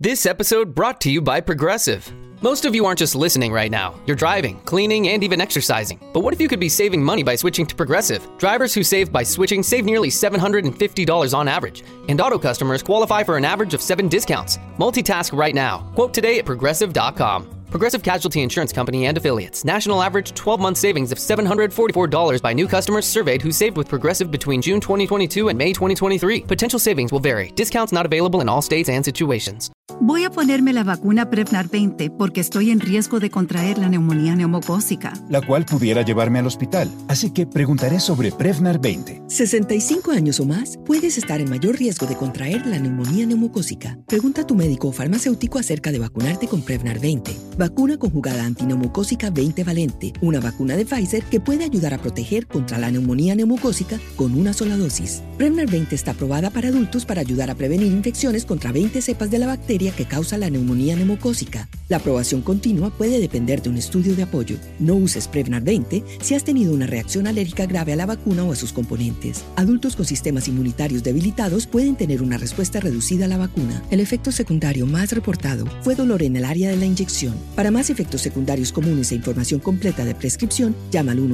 This episode brought to you by Progressive. Most of you aren't just listening right now. You're driving, cleaning, and even exercising. But what if you could be saving money by switching to Progressive? Drivers who save by switching save nearly $750 on average. And auto customers qualify for an average of 7 discounts. Multitask right now. Quote today at Progressive.com. Progressive Casualty Insurance Company and Affiliates. National average 12-month savings of $744 by new customers surveyed who saved with Progressive between June 2022 and May 2023. Potential savings will vary. Discounts not available in all states and situations. Voy a ponerme la vacuna Prevnar 20 porque estoy en riesgo de contraer la neumonía neumocócica, la cual pudiera llevarme al hospital. Así que preguntaré sobre Prevnar 20. 65 años o más, puedes estar en mayor riesgo de contraer la neumonía neumocócica. Pregunta a tu médico o farmacéutico acerca de vacunarte con Prevnar 20. Vacuna conjugada antineumocócica 20 valente, una vacuna de Pfizer que puede ayudar a proteger contra la neumonía neumocócica con una sola dosis. Prevnar 20 está aprobada para adultos para ayudar a prevenir infecciones contra 20 cepas de la bacteria que causa la neumonía neumocócica. La aprobación continua puede depender de un estudio de apoyo. No uses Prevnar 20 si has tenido una reacción alérgica grave a la vacuna o a sus componentes. Adultos con sistemas inmunitarios debilitados pueden tener una respuesta reducida a la vacuna. El efecto secundario más reportado fue dolor en el área de la inyección. Para más efectos secundarios comunes e información completa de prescripción, llama al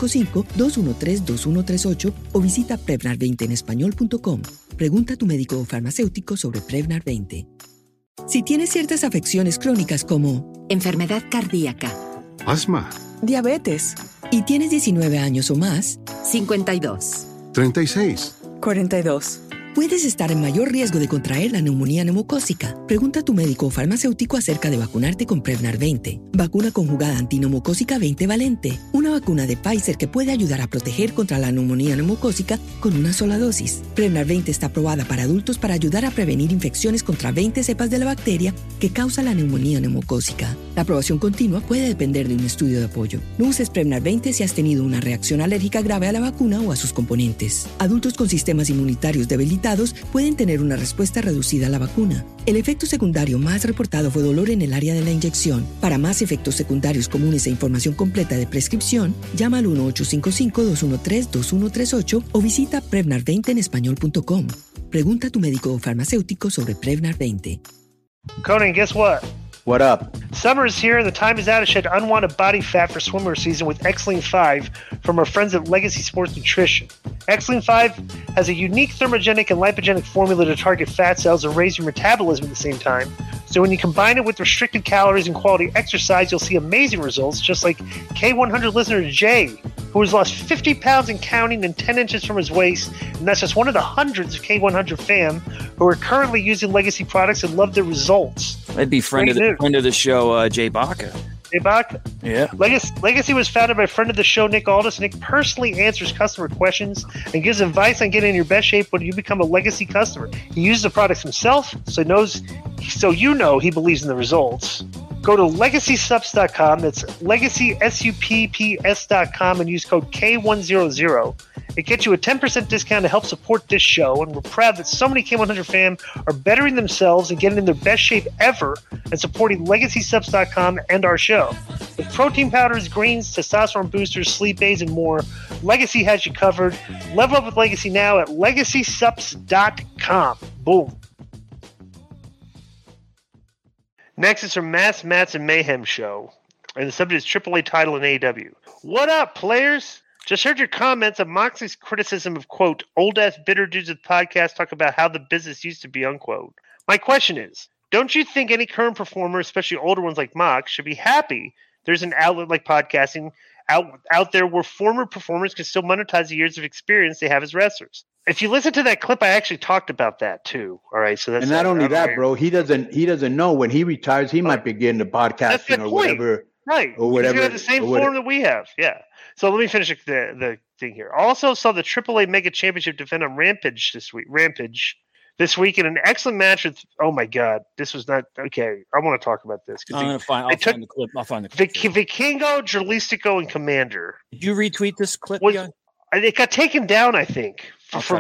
1-855-213-2138 o visita Prevnar20enespañol.com. Pregunta a tu médico o farmacéutico sobre Prevnar 20. Si tienes ciertas afecciones crónicas como enfermedad cardíaca, asma, diabetes, y tienes 19 años o más, 52, 36, 42. Puedes estar en mayor riesgo de contraer la neumonía neumocócica. Pregunta a tu médico o farmacéutico acerca de vacunarte con Prevnar 20. Vacuna conjugada antineumocócica 20 valente. Una vacuna de Pfizer que puede ayudar a proteger contra la neumonía neumocócica con una sola dosis. Prevnar 20 está aprobada para adultos para ayudar a prevenir infecciones contra 20 cepas de la bacteria que causa la neumonía neumocócica. La aprobación continua puede depender de un estudio de apoyo. No uses Prevnar 20 si has tenido una reacción alérgica grave a la vacuna o a sus componentes. Adultos con sistemas inmunitarios debilitados pueden tener una respuesta reducida a la vacuna. El efecto secundario más reportado fue dolor en el área de la inyección. Para más efectos secundarios comunes e información completa de prescripción, llama al 1-855-213-2138 o visita Prevnar20enespañol.com. Pregunta a tu médico o farmacéutico sobre Prevnar 20. Conan, guess what? What up? Summer is here and the time is now to shed unwanted body fat for swimwear season with Xlean 5 from our friends at Legacy Sports Nutrition. Xlean 5 has a unique thermogenic and lipogenic formula to target fat cells and raise your metabolism at the same time. So when you combine it with restricted calories and quality exercise, you'll see amazing results, just like K100 listener Jay, who has lost 50 pounds and counting and 10 inches from his waist, and that's just one of the hundreds of K100 fam who are currently using Legacy products and love their results. That'd be friend of the show, Jay Baca. Jay Baca? Yeah. Legacy was founded by friend of the show, Nick Aldis. Nick personally answers customer questions and gives advice on getting in your best shape when you become a Legacy customer. He uses the products himself, so you know he believes in the results. Go to LegacySups.com, that's LegacySupps.com, and use code K100. It gets you a 10% discount to help support this show, and we're proud that so many K100 fam are bettering themselves and getting in their best shape ever and supporting LegacySups.com and our show. With protein powders, greens, testosterone boosters, sleep aids, and more, Legacy has you covered. Level up with Legacy now at LegacySups.com. Boom. Next is from Mats and Mayhem show, and the subject is AAA title in AEW. What up, players? Just heard your comments on Moxley's criticism of, quote, old-ass bitter dudes with podcasts talk about how the business used to be, unquote. My question is, don't you think any current performer, especially older ones like Mox, should be happy there's an outlet like podcasting out there where former performers can still monetize the years of experience they have as wrestlers? If you listen to that clip, I actually talked about that too. All right, so that's and not only that, bro. He doesn't know when he retires, he might be getting the podcasting or whatever, right? Or whatever. He's got the same form that we have, yeah. So let me finish the thing here. Also saw the AAA Mega Championship defend on Rampage this week in an excellent match with. Oh my God, this was not okay. I want to talk about this. I'll find the clip. Vikingo, Jalistico, and Commander. Did you retweet this clip? It got taken down, I think,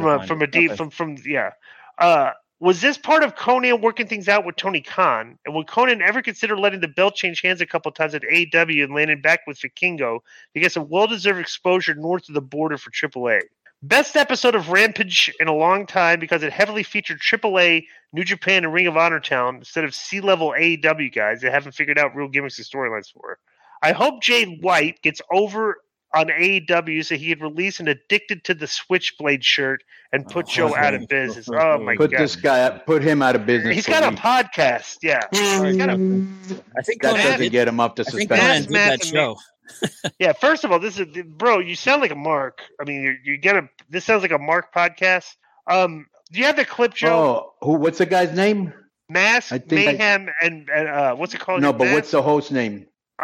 was this part of Conan working things out with Tony Khan? And would Conan ever consider letting the belt change hands a couple times at AEW and landing back with Vikingo to get some well-deserved exposure north of the border for AAA? Best episode of Rampage in a long time because it heavily featured AAA, New Japan, and Ring of Honor talent instead of C-level AEW guys that haven't figured out real gimmicks and storylines for. I hope Jay White gets over on AEW so he could release an Addicted to the Switchblade shirt and put Joe out of business. Oh my God! Put him out of business. He's got a podcast. Yeah, I think that doesn't get him up to suspension. That show. Yeah, first of all, this is bro. You sound like a Mark. I mean, you get a. This sounds like a Mark podcast. Do you have the clip, Joe? Oh, what's the guy's name? Mayhem, and what's it called? No, but what's the host name?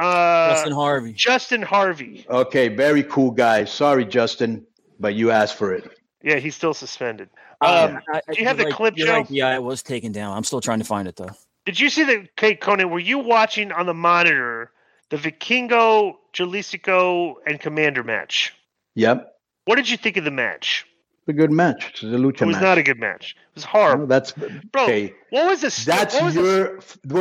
Justin Harvey. Okay, very cool guy. Sorry, Justin, but you asked for it. Yeah, he's still suspended. Do you have the clip, Joe? Right, yeah, it was taken down. I'm still trying to find it though. Did you see the Conan? Were you watching on the monitor the Vikingo, Jalisco, and Commander match? Yep. What did you think of the match? A good match. It's a lucha match. It was not a good match. It was horrible. No, okay. What was this? That's your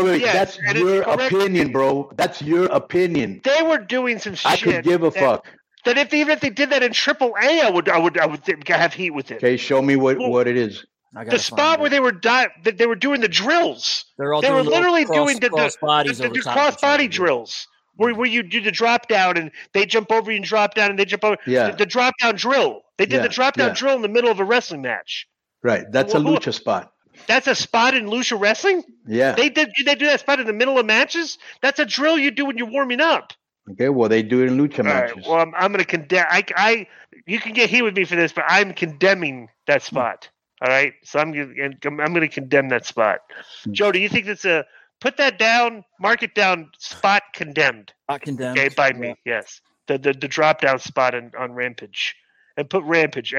opinion, bro. That's your opinion. They were doing some shit. I could give a fuck. That even if they did that in AAA, I would have heat with it. Okay, show me what it is. The spot where they were doing the drills. They were literally doing the crossbody drills. Where you do the drop down and they jump over you and drop down and they jump over. Yeah. The drop down drill. They did the drop down drill in the middle of a wrestling match. Right. That's a lucha spot. That's a spot in lucha wrestling? Yeah. They do that spot in the middle of matches? That's a drill you do when you're warming up. Okay, well they do it in lucha matches. Right, well, I'm going to condemn. You can get heat with me for this, but I'm condemning that spot. All right, so I'm going to condemn that spot. Joe, do you think that's a put that down, mark it down? Spot condemned. Spot condemned. Okay, by me. Yes, the drop down spot on Rampage, and put Rampage.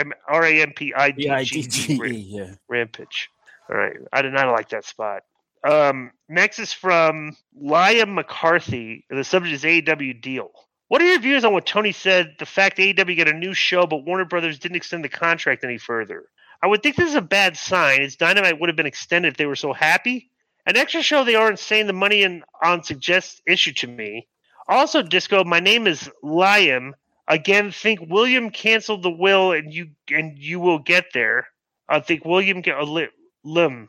RAMPIDGE. Yeah. Rampage. All right, I did not like that spot. Next is from Liam McCarthy. The subject is AEW deal. What are your views on what Tony said? The fact AEW got a new show, but Warner Brothers didn't extend the contract any further. I would think this is a bad sign, as Dynamite would have been extended if they were so happy. An extra show they aren't saying the money on suggests issue to me. Also, Disco, my name is Liam. Again, think William canceled the will, and you will get there. I think William Lim.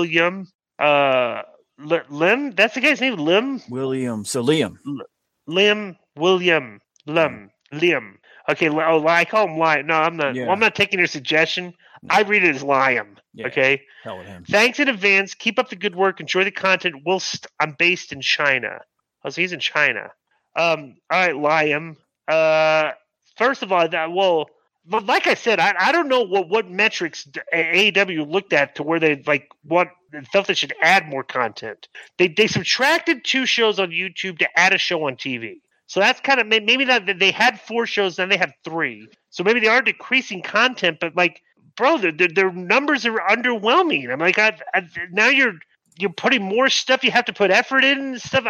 Lim? That's the guy's name, Lim? William. So Liam. Lim. William. Lim. Liam. Okay, I call him Liam. No, I'm not. Yeah. Well, I'm not taking your suggestion. No. I read it as Liam. Yeah. Okay? Hell with him. Thanks in advance. Keep up the good work. Enjoy the content whilst I'm based in China. Oh, so he's in China. All right, Liam. First of all, but like I said, I don't know what metrics AEW looked at to where they felt they should add more content. They subtracted 2 shows on YouTube to add a show on TV. So that's kind of maybe that they had 4 shows, then they have 3. So maybe they are decreasing content, but bro, their numbers are underwhelming. I'm like, now you're putting more stuff. You have to put effort in and stuff.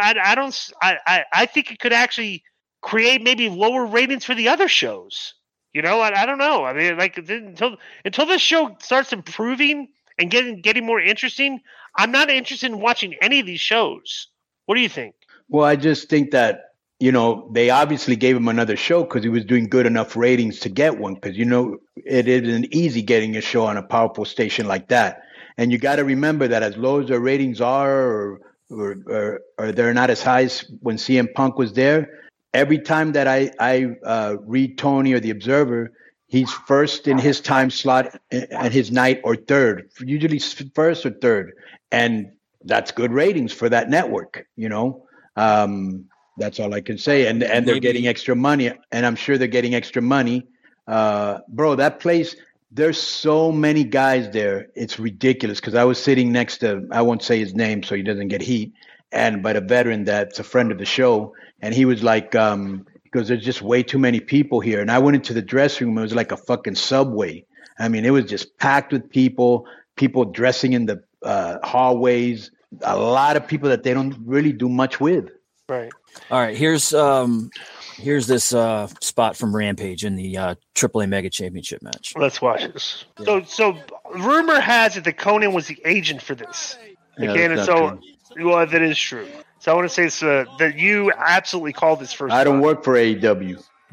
I think it could actually create maybe lower ratings for the other shows. You know, I don't know. I mean, until this show starts improving and getting more interesting, I'm not interested in watching any of these shows. What do you think? Well, I just think that, they obviously gave him another show because he was doing good enough ratings to get one. Because, it isn't easy getting a show on a powerful station like that. And you got to remember that as low as their ratings are or they're not as high as when CM Punk was there, every time that I read Tony or The Observer, he's first in his time slot at his night or third, usually first or third. And that's good ratings for that network, That's all I can say. And they're getting extra money. And I'm sure they're getting extra money. Bro, that place, there's so many guys there. It's ridiculous because I was sitting next to, I won't say his name so he doesn't get heat, but a veteran that's a friend of the show. And he was like, because there's just way too many people here. And I went into the dressing room. It was like a fucking subway. I mean, it was just packed with people dressing in the hallways, a lot of people that they don't really do much with. Right. All right. Here's this spot from Rampage in the AAA Mega Championship match. Let's watch this. Yeah. So rumor has it that Conan was the agent for this. Okay, and so well, that is true. So I want to say that you absolutely called this first. I don't work for AEW.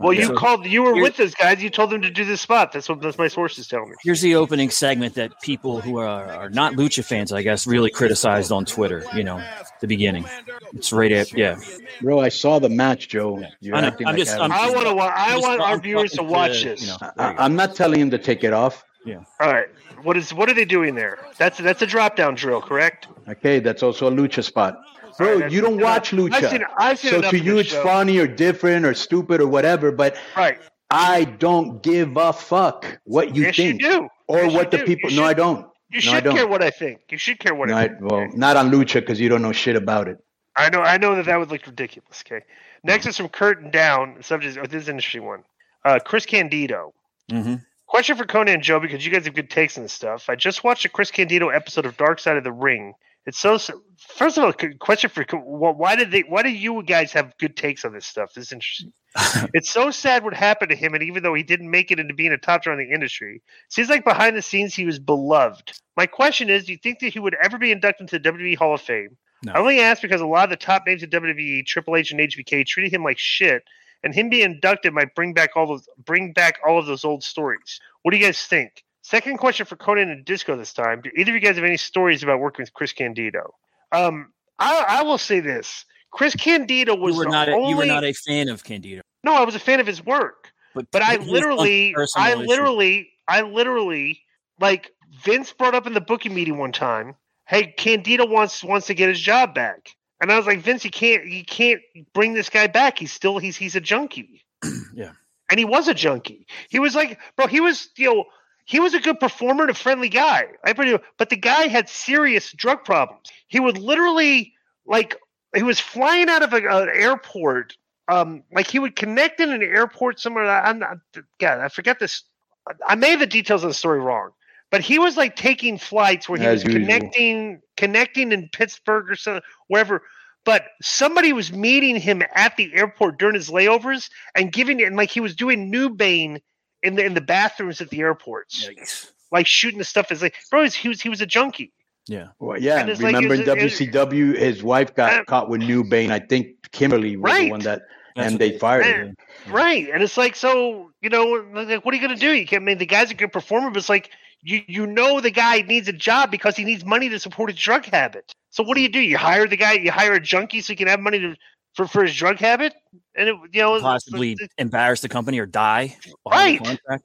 Well, you were with those guys. You told them to do this spot. That's my sources tell me. Here's the opening segment that people who are not Lucha fans, I guess, really criticized on Twitter. The beginning. It's right at Bro, I saw the match, Joe. You're acting I want our viewers to watch this. I'm not telling him to take it off. Yeah. All right. What are they doing there? That's a drop down drill, correct? Okay, that's also a Lucha spot. Bro, you don't watch Lucha. I've seen so to you it's funny or different or stupid or whatever, but I don't give a fuck what you think. You do. Or what the people... No, I don't. You should care what I think. You should care what I think. Well, not on Lucha because you don't know shit about it. I know that would look ridiculous, okay? Next is from Curtain Down. This is an interesting one. Chris Candido. Mm-hmm. Question for Conan and Joe, because you guys have good takes on this stuff. I just watched a Chris Candido episode of Dark Side of the Ring. It's so. First of all, question for why do you guys have good takes on this stuff? This is interesting. It's so sad what happened to him, and even though he didn't make it into being a top draw in the industry, seems like behind the scenes he was beloved. My question is, do you think that he would ever be inducted into the WWE Hall of Fame? No. I only ask because a lot of the top names in WWE, Triple H and HBK, treated him like shit, and him being inducted might bring back all of those old stories. What do you guys think? Second question for Conan and Disco this time. Do either of you guys have any you about working with Chris Candido? I will say this. Chris Candido was you were not a fan of Candido. No, I was a fan of his work. But I literally, like Vince brought up in the booking meeting one time, hey, Candido wants to get his job back. And I was like, Vince, you can't bring this guy back. He's a junkie. Yeah. And he was a junkie. He was like, bro, he was a good performer and a friendly guy. But the guy had serious drug problems. He would literally, he was flying out of an airport. He would connect in an airport somewhere. I forget this. I may have the details of the story wrong. But he was taking flights where he was connecting in Pittsburgh or something, wherever. But somebody was meeting him at the airport during his layovers and he was doing New Bane in the bathrooms at the airports, shooting the stuff. Bro, he was a junkie. Yeah. Well, yeah. Remember in WCW, his wife got caught with New Bane. I think Kimberly was the one that, and they fired him. Right. And it's what are you going to do? You can't. The guy's a good performer, but it's the guy needs a job because he needs money to support his drug habit. So what do? You hire the guy, you hire a junkie so he can have money for his drug habit, and possibly embarrass the company or die. Right. Contract,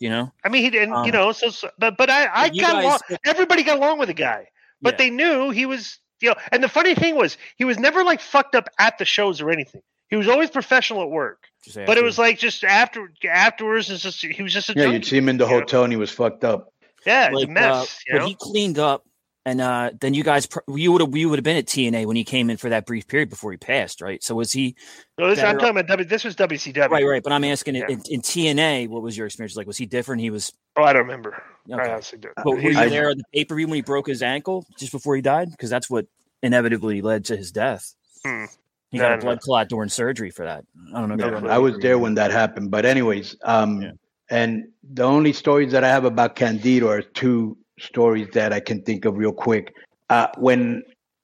everybody got along with the guy, but they knew he was, and the funny thing was he was never fucked up at the shows or anything. He was always professional at work. But it was just afterwards, he was just a junkie. You'd see him in the hotel and he was fucked up. Yeah, it's a mess. But he cleaned up, and then you guys, you would have been at TNA when he came in for that brief period before he passed, right? So was he? No, I'm talking about this was WCW. Right. But I'm asking in TNA, what was your experience like? Was he different? He was. Oh, I don't remember. Okay. I honestly do. But were you there at the pay-per-view when he broke his ankle just before he died? Because that's what inevitably led to his death. He got a blood clot during surgery for that. I don't know. I was there when that happened. But anyways, and the only stories that I have about Candido are two stories that I can think of real quick. When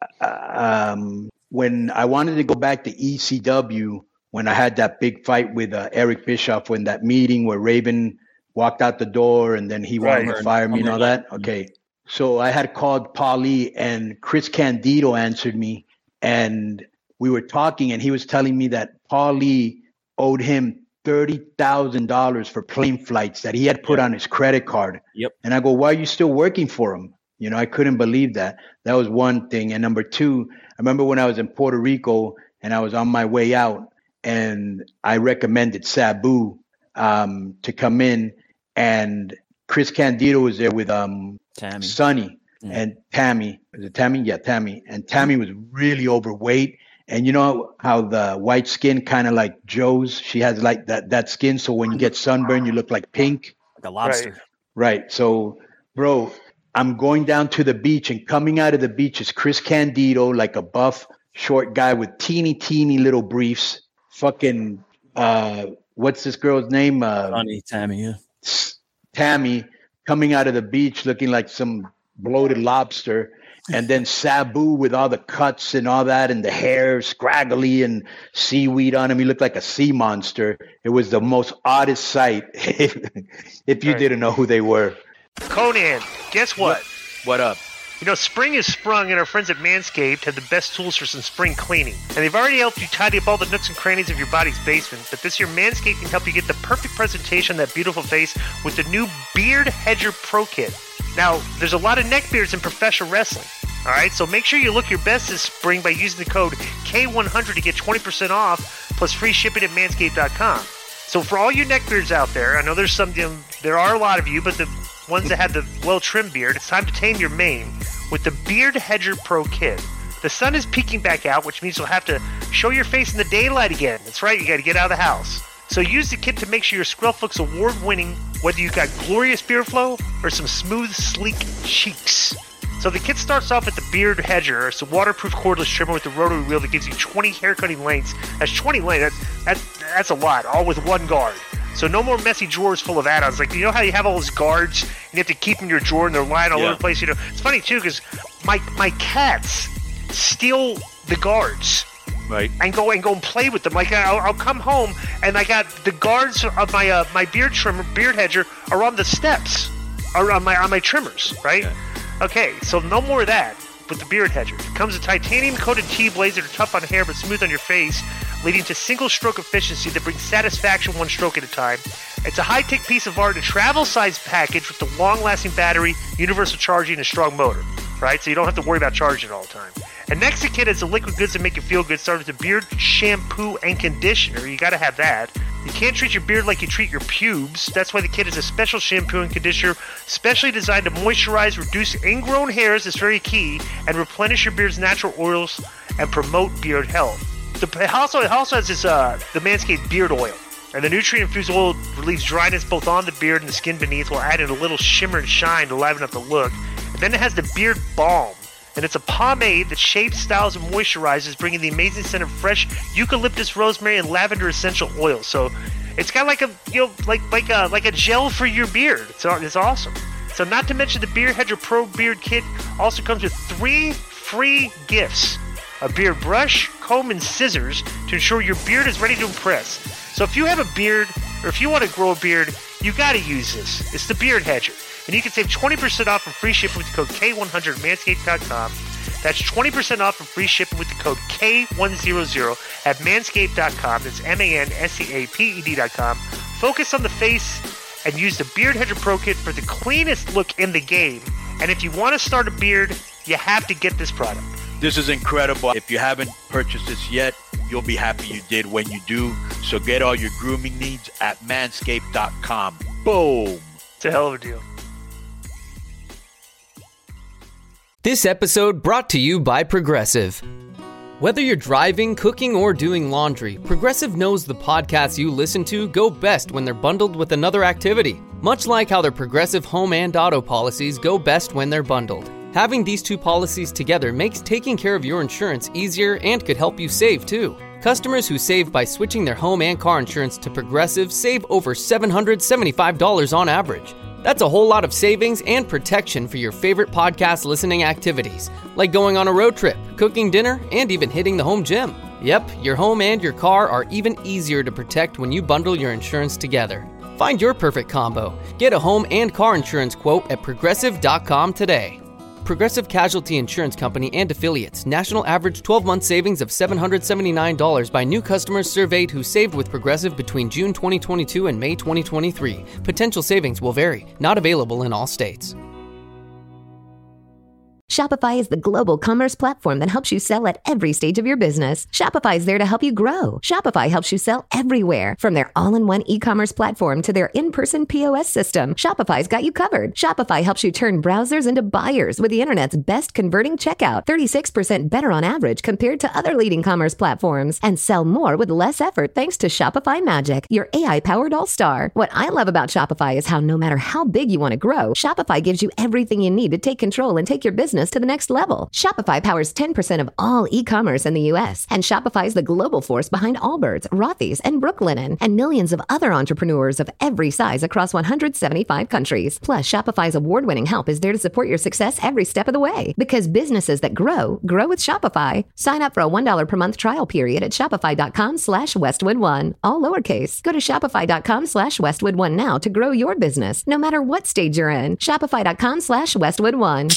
I wanted to go back to ECW, when I had that big fight with Eric Bischoff, when that meeting where Raven walked out the door and then he wanted to fire me and all that. Okay. So I had called Paulie and Chris Candido answered me and we were talking and he was telling me that Paulie owed him $30,000 for plane flights that he had put on his credit card. Yep. And I go, why are you still working for him? I couldn't believe that. That was one thing. And number two, I remember when I was in Puerto Rico and I was on my way out and I recommended Sabu to come in and Chris Candido was there with Tammy. Sonny and Tammy. Was it Tammy? Yeah, Tammy. And Tammy was really overweight. And you know how the white skin kind of like Joe's? She has that skin. So when you get sunburned, you look like pink. Like a lobster. Right. So, bro, I'm going down to the beach and coming out of the beach is Chris Candido, like a buff, short guy with teeny little briefs. Fucking, what's this girl's name? Tammy, yeah. Tammy coming out of the beach looking like some bloated lobster. And then Sabu with all the cuts and all that, and the hair scraggly and seaweed on him. He looked like a sea monster. It was the most oddest sight if you didn't know who they were. Conan, guess what? What up? You know, spring is sprung, and our friends at Manscaped have the best tools for some spring cleaning. And they've already helped you tidy up all the nooks and crannies of your body's basement, but this year Manscaped can help you get the perfect presentation of that beautiful face with the new Beard Hedger Pro Kit. Now, there's a lot of neck beards in professional wrestling, all right? So make sure you look your best this spring by using the code K100 to get 20% off, plus free shipping at manscaped.com. So for all you neck beards out there, I know there's some, there are a lot of you, but the ones that have the well-trimmed beard, it's time to tame your mane with the Beard Hedger Pro Kit. The sun is peeking back out, which means you'll have to show your face in the daylight again. That's right, you got to get out of the house. So use the kit to make sure your scruff looks award-winning, whether you got glorious beard flow or some smooth, sleek cheeks. So the kit starts off with the Beard Hedger. It's a waterproof cordless trimmer with the rotary wheel that gives you 20 hair cutting lengths. That's 20 lengths. That's a lot, all with one guard. So no more messy drawers full of add-ons. Like, you know how you have all those guards and you have to keep them in your drawer and they're lying all over the place? You know, it's funny too because my cats steal the guards. Right. And go and play with them. Like I'll come home and I got the guards of my my beard hedger are on the steps, are on my trimmers, right? Yeah. Okay, so no more of that with the Beard Hedger. It comes with titanium coated T-blades that are tough on hair but smooth on your face, leading to single stroke efficiency that brings satisfaction one stroke at a time. It's a high-tech piece of art, a travel-sized package with the long-lasting battery, universal charging, and a strong motor, right? So you don't have to worry about charging it all the time. And next to kit is the liquid goods that make you feel good, starting with the beard shampoo and conditioner. You got to have that. You can't treat your beard like you treat your pubes. That's why the kit is a special shampoo and conditioner specially designed to moisturize, reduce ingrown hairs, that's very key, and replenish your beard's natural oils and promote beard health. It also has this the Manscaped Beard Oil. And the nutrient-infused oil relieves dryness both on the beard and the skin beneath while adding a little shimmer and shine to liven up the look. And then it has the Beard Balm. And it's a pomade that shapes, styles, and moisturizes, bringing the amazing scent of fresh eucalyptus, rosemary, and lavender essential oils. So it's got like a like a gel for your beard. It's awesome. So not to mention the Beard Hedger Pro Beard Kit also comes with 3 free gifts: a beard brush, comb, and scissors to ensure your beard is ready to impress. So if you have a beard or if you want to grow a beard, you got to use this. It's the Beard Hedger. And you can save 20% off and free shipping with the code K100 at manscaped.com. That's 20% off and free shipping with the code K100 at manscaped.com. That's manscaped.com. Focus on the face and use the Beard Hedger Pro Kit for the cleanest look in the game. And if you want to start a beard, you have to get this product. This is incredible. If you haven't purchased this yet, you'll be happy you did when you do. So get all your grooming needs at manscaped.com. Boom. It's a hell of a deal. This episode brought to you by Progressive. Whether you're driving, cooking, or doing laundry, Progressive knows the podcasts you listen to go best when they're bundled with another activity. Much like how their Progressive home and auto policies go best when they're bundled. Having these two policies together makes taking care of your insurance easier and could help you save too. Customers who save by switching their home and car insurance to Progressive save over $775 on average. That's a whole lot of savings and protection for your favorite podcast listening activities, like going on a road trip, cooking dinner, and even hitting the home gym. Yep, your home and your car are even easier to protect when you bundle your insurance together. Find your perfect combo. Get a home and car insurance quote at Progressive.com today. Progressive Casualty Insurance Company and Affiliates. National average 12-month savings of $779 by new customers surveyed who saved with Progressive between June 2022 and May 2023. Potential savings will vary. Not available in all states. Shopify is the global commerce platform that helps you sell at every stage of your business. Shopify is there to help you grow. Shopify helps you sell everywhere, from their all-in-one e-commerce platform to their in-person POS system. Shopify's got you covered. Shopify helps you turn browsers into buyers with the internet's best converting checkout, 36% better on average compared to other leading commerce platforms, and sell more with less effort thanks to Shopify Magic, your AI-powered all-star. What I love about Shopify is how no matter how big you want to grow, Shopify gives you everything you need to take control and take your business business to the next level. Shopify powers 10% of all e-commerce in the U.S., and Shopify is the global force behind Allbirds, Rothy's, and Brooklinen, and millions of other entrepreneurs of every size across 175 countries. Plus, Shopify's award-winning help is there to support your success every step of the way. Because businesses that grow with Shopify. Sign up for a $1 per month trial period at shopify.com/Westwood1. All lowercase. Go to shopify.com/Westwood1 now to grow your business, no matter what stage you're in. Shopify.com/Westwood1.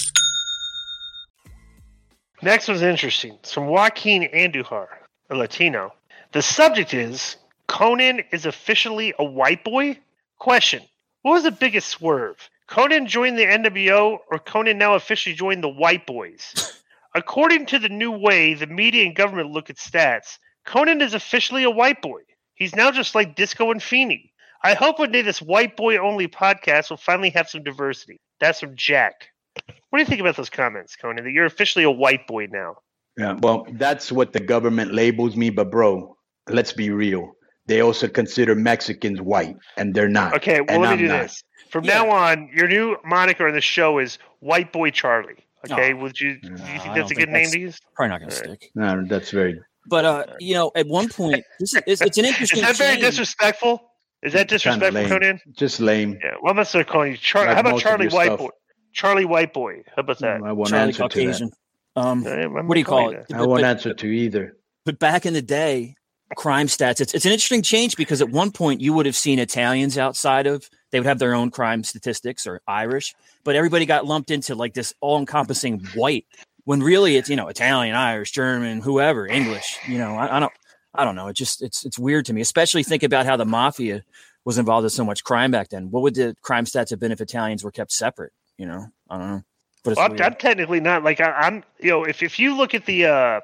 Next was interesting. It's from Joaquin Andujar, a Latino. The subject is, Conan is officially a white boy? Question. What was the biggest swerve? Conan joined the NWO, or Conan now officially joined the White Boys? According to the new way the media and government look at stats, Conan is officially a white boy. He's now just like Disco and Feeney. I hope one day this white boy only podcast will finally have some diversity. That's from Jack. What do you think about those comments, Conan, that you're officially a white boy now? Yeah, well, that's what the government labels me, but bro, let's be real. They also consider Mexicans white, and they're not. Okay, well, let me do this. From now on, your new moniker on the show is White Boy Charlie. Okay, do you think that's a good name to use? Probably not going to stick. No, that's very. But at one point, it's an interesting. Is that very disrespectful? Is that disrespectful, Conan? Just lame. Yeah. What about calling you Charlie? How about Charlie White Boy? Charlie White Boy. How about that? I won't Charlie answer Caucasian. to that. What do you call it? I won't answer to either. But back in the day, crime stats, it's an interesting change because at one point you would have seen Italians outside of, they would have their own crime statistics, or Irish, but everybody got lumped into like this all-encompassing white, when really it's, Italian, Irish, German, whoever, English, I don't know. It's weird to me, especially think about how the mafia was involved in so much crime back then. What would the crime stats have been if Italians were kept separate? I don't know. But I'm technically not like I'm. If you look at the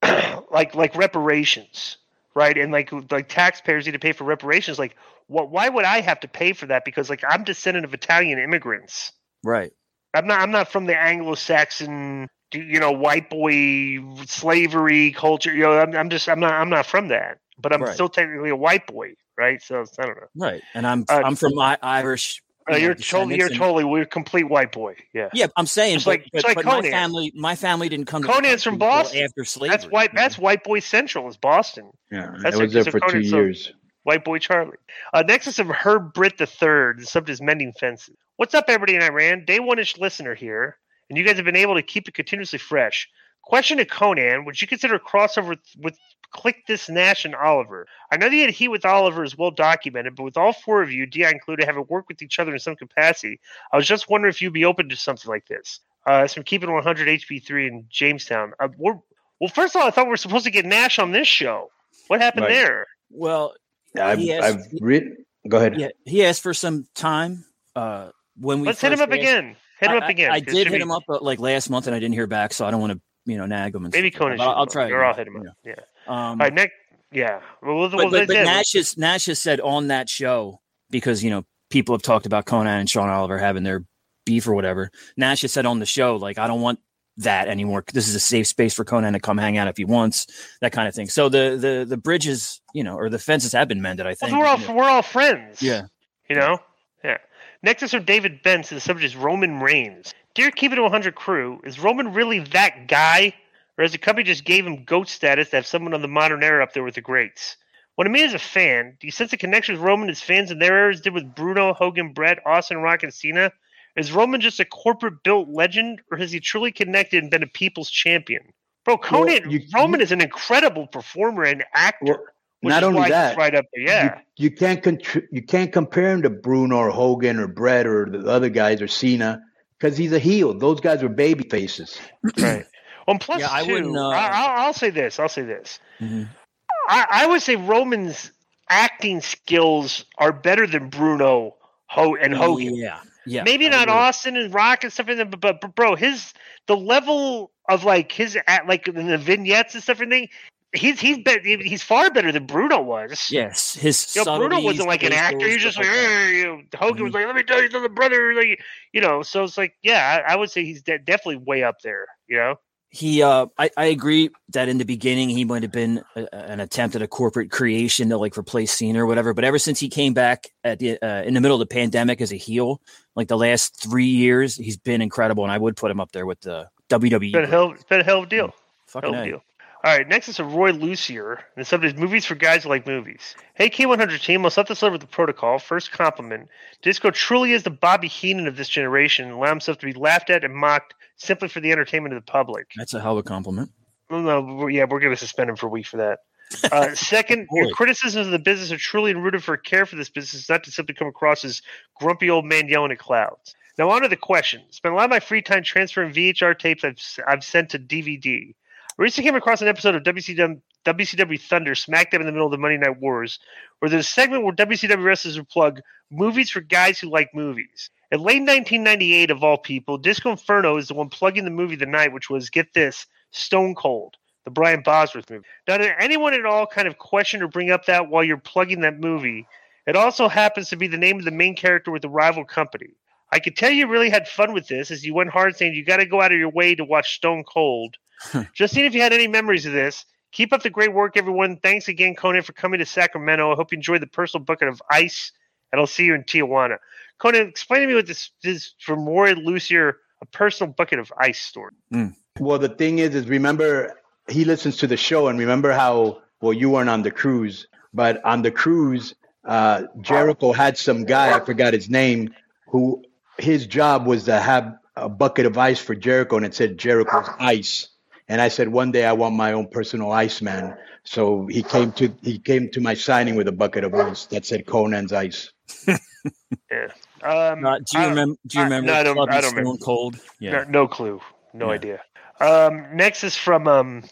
like reparations, right, and like taxpayers need to pay for reparations. Like, why would I have to pay for that? Because like I'm descendant of Italian immigrants, right? I'm not from the Anglo-Saxon, white boy slavery culture. I'm not from that, but I'm still technically a white boy, right? So I don't know, right? And I'm from Irish. We're complete white boy. Yeah. Yeah, I'm saying, but Conan. my family didn't come to Conan's from Boston after slavery. That's white boy central is Boston. Yeah, I was there for 2 years. White boy Charlie. Next is from Herb Britt III. The subject is mending fences. What's up, everybody in Iran? Day one-ish listener here, and you guys have been able to keep it continuously fresh. Question to Conan: would you consider a crossover with Click This Nash and Oliver? I know the heat with Oliver is well documented, but with all four of you, Dion included, having worked with each other in some capacity, I was just wondering if you'd be open to something like this. It's from Keeping 100 HP3 in Jamestown. Well, first of all, I thought we were supposed to get Nash on this show. What happened there? Well, I've written. Go ahead. Yeah, he asked for some time. Let's hit him up again. Hit him up again. I did hit him up like last month, and I didn't hear back, so I don't want to nag him. Maybe Conan. I'll try. Or I'll hit him up. Yeah. All right, Nick. Yeah. Well, but Nash has said on that show, because people have talked about Conan and Sean Oliver having their beef or whatever. Nash has said on the show, like, I don't want that anymore. This is a safe space for Conan to come hang out if he wants, that kind of thing. So the bridges, or the fences have been mended, I think. Well, we're all friends. Yeah. Yeah. Next is from David Benson. The subject is Roman Reigns. Dear Keep It 100 crew, is Roman really that guy? Or has the company just gave him GOAT status to have someone on the modern era up there with the greats? What I mean as a fan, do you sense a connection with Roman and his fans in their eras did with Bruno, Hogan, Bret, Austin, Rock, and Cena? Is Roman just a corporate-built legend, or has he truly connected and been a people's champion? Bro, Roman is an incredible performer and actor. Not only that, right up there. Yeah, you can't compare him to Bruno or Hogan or Bret or the other guys or Cena, because he's a heel. Those guys were baby faces. Right. Well, plus I'll say this. Mm-hmm. I would say Roman's acting skills are better than Bruno and Hogan. Yeah. Maybe not Austin and Rock and stuff like that, but bro, the level of like his like in the vignettes and stuff and thing. He's far better than Bruno was. Yes, his Bruno wasn't like an actor. He was just like, Hogan was like, let me tell you something, brother. Like, so it's like, yeah, I would say he's definitely way up there. He, I agree that in the beginning he might have been an attempt at a corporate creation to like replace Cena or whatever. But ever since he came back in the middle of the pandemic as a heel, like the last 3 years, he's been incredible, and I would put him up there with the WWE. It's been a hell of a deal. Fucking hell of a A. deal. All right, next is a Roy Lucier, and the subject is movies for guys who like movies. Hey, K100 team, I'll set this over with the protocol. First compliment. Disco truly is the Bobby Heenan of this generation and allow himself to be laughed at and mocked simply for the entertainment of the public. That's a hell of a compliment. No, we're going to suspend him for a week for that. Second, your criticisms of the business are truly rooted for care for this business, not to simply come across as grumpy old man yelling at clouds. Now, on to the question. Spent a lot of my free time transferring VHR tapes I've sent to DVD. I recently came across an episode of WCW Thunder smack dab in the middle of the Monday Night Wars, where there's a segment where WCW wrestlers would plug movies for guys who like movies. In late 1998, of all people, Disco Inferno is the one plugging the movie of the night, which was, get this, Stone Cold, the Brian Bosworth movie. Now, did anyone at all kind of question or bring up that while you're plugging that movie? It also happens to be the name of the main character with the rival company. I could tell you really had fun with this, as you went hard saying you got to go out of your way to watch Stone Cold. Just seeing if you had any memories of this. Keep up the great work, everyone. Thanks again, Conan, for coming to Sacramento. I hope you enjoyed the personal bucket of ice, and I'll see you in Tijuana. Conan, explain to me what this is from Roy Lucier, a personal bucket of ice story. Well, the thing is remember, he listens to the show, and remember how, well, you weren't on the cruise, but on the cruise, Jericho had some guy, I forgot his name, who his job was to have a bucket of ice for Jericho, and it said Jericho's Ice. And I said, one day I want my own personal Iceman. So he came to my signing with a bucket of ice that said Conan's Ice. Yeah. Do you remember? No, I don't Stone remember. Cold? Yeah. No clue. No idea. Next is from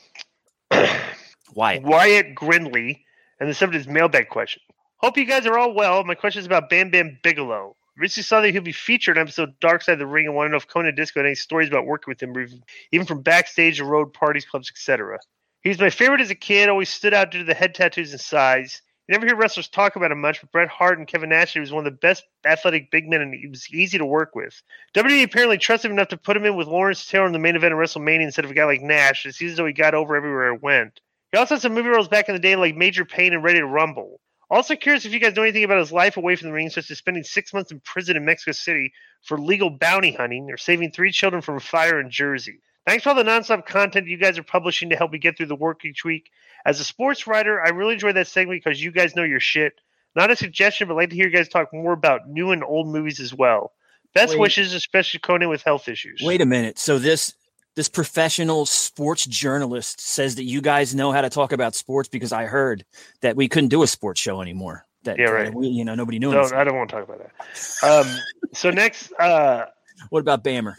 Wyatt Grindley, and the subject is mailbag question. Hope you guys are all well. My question is about Bam Bam Bigelow. Recently saw that he'll be featured in an episode of Dark Side of the Ring and want to know if Conan Disco had any stories about working with him, even from backstage to road parties, clubs, etc. He was my favorite as a kid, always stood out due to the head tattoos and size. You never hear wrestlers talk about him much, but Bret Hart and Kevin Nash, he was one of the best athletic big men, and he was easy to work with. WWE apparently trusted him enough to put him in with Lawrence Taylor in the main event of WrestleMania instead of a guy like Nash. It seems as though he got over everywhere it went. He also had some movie roles back in the day like Major Pain and Ready to Rumble. Also curious if you guys know anything about his life away from the ring, such as spending 6 months in prison in Mexico City for legal bounty hunting or saving 3 children from a fire in Jersey. Thanks for all the nonstop content you guys are publishing to help me get through the work each week. As a sports writer, I really enjoy that segment because you guys know your shit. Not a suggestion, but I'd like to hear you guys talk more about new and old movies as well. Best wishes, especially Conan with health issues. Wait a minute. So this professional sports journalist says that you guys know how to talk about sports because I heard that we couldn't do a sports show anymore. That, right. Nobody knew. No, I don't want to talk about that. So next, what about Bammer?